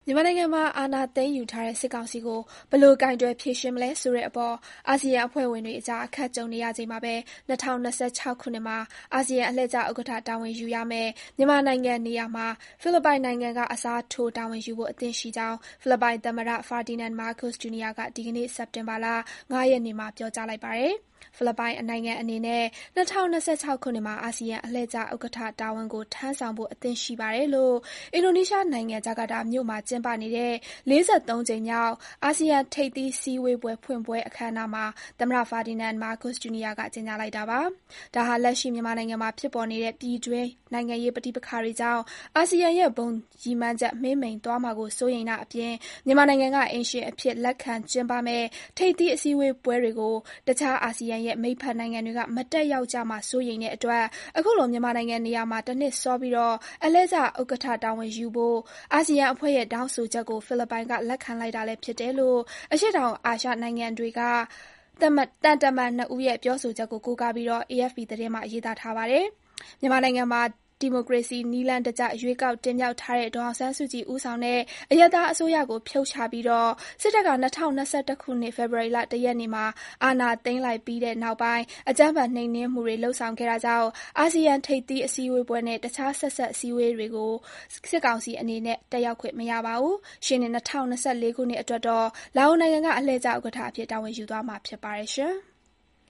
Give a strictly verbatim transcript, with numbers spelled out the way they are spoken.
မြန်မာနိုင်ငံမှာအာဏာသိမ်းယူထားတဲ့စစ်ကောင်စီကိုဘယ်လိုကိုင်တွယ်ဖြေရှင်းမလဲဆိုတဲ့အပေါ်အာဆီယံအဖွဲ့ဝင်တွေအကြားအခက်ကြုံနေရချိန်မှာပဲ၂၀၂၆ ခုနှစ်မှာအာဆီယံအလှည့်ကျဥက္ကဋ္ဌတာဝန်ယူရမယ့်မြန်မာနိုင်ငံနေရာမှာဖိလစ်ပိုင်နိုင်ငံကအစားထိုးတာဝန်ယူဖို့အသင့်ရှိကြောင်းဖိလစ်ပိုင်သမ္မတ Ferdinand Marcos Junior ကဒီကနေ့စက်တင်ဘာလ ၅ ရက်နေ့မှာပြောကြားလိုက်ပါတယ်။ ဖိလစ်ပိုင်နိုင်ငံအနေနဲ့၂၀၂၆ ခုနှစ်မှာအာဆီယံအလှည့်ကျဥက္ကဋ္ဌတာဝန်ကိုထမ်းဆောင်ဖို့အသင့်ရှိပါတယ်လို့အင်ဒိုနီးရှားနိုင်ငံဂျကာတာမြို့မှာကျင်းပနေတဲ့ လေးဆယ့်သုံး ကြိမ်မြောက်အာဆီယံထိပ်သီးစည်းဝေးပွဲဖွင့်ပွဲအခမ်းအနားမှာသမ္မတ Ferdinand Marcos Junior ကကြေညာလိုက်တာပါ။ ဒါဟာလက်ရှိမြန်မာနိုင်ငံမှာဖြစ်ပေါ်နေတဲ့ပြည်တွင်းနိုင်ငံရေးပဋိပက္ခတွေကြောင့်အာဆီယံရဲ့ဘုံရည်မှန်းချက်မှေးမှိန်သွားမှာကိုစိုးရိမ်တာအပြင်မြန်မာနိုင်ငံကအိမ်ရှင်အဖြစ်လက်ခံကျင်းပမယ့်ထိပ်သီးအစည်းအဝေးပွဲတွေကိုတခြားအာဆီယံရဲ့မိတ်ဖက်နိုင်ငံတွေကမတက်ရောက်ကြမှာစိုးရိမ်တဲ့အတွက်အခုလိုမြန်မာနိုင်ငံနေရာမှာတနှစ်စောပြီးအလှည့်ကျဥက္ကဋ္ဌတာဝန်ယူဖို့အာဆီယံအဖွဲ့ရဲ့တောင်းဆိုချက်ကိုဖိလစ်ပိုင်ကလက်ခံလိုက်တာလည်းဖြစ်တယ်လို့အရှေ့တောင်အာရှနိုင်ငံတွေကသံတမန်နှစ်ဦးရဲ့ပြောဆိုချက်ကိုကိုးကားပြီး အေအက်ဖ်ပီ သတင်းမှာရေးသားထားပါတယ်။ မြန်မာနိုင်ငံမှာဒီမိုကရေစီနည်းလမ်းတကျရွေးကောက်တင်မြှောက်ထားတဲ့ဒေါ်အောင်ဆန်းစုကြည်ဦးဆောင်တဲ့အရပ်သားအစိုးရကိုဖြုတ်ချပြီးစစ်တပ်က၂၀၂၁ ခုနှစ် ဖေဖော်ဝါရီလ ၁ ရက်နေ့မှာအာဏာသိမ်းလိုက်ပြီးတဲ့နောက်ပိုင်းအကြမ်းဖက်နှိမ်နင်းမှုတွေလုပ်ဆောင်ခဲ့တာကြောင့်အာဆီယံထိပ်သီးအစည်းအဝေးပွဲနဲ့တခြားဆက်စပ်အစည်းအဝေးတွေကိုစစ်ကောင်စီအနေနဲ့တက်ရောက်ခွင့်မရပါဘူး။ ရှေ့နှစ်၂၀၂၄ ခုနှစ်အတွက်တော့လာအိုနိုင်ငံကအလှည့်ကျဥက္ကဋ္ဌအဖြစ်တာဝန်ယူသွားမှာဖြစ်ပါတယ်။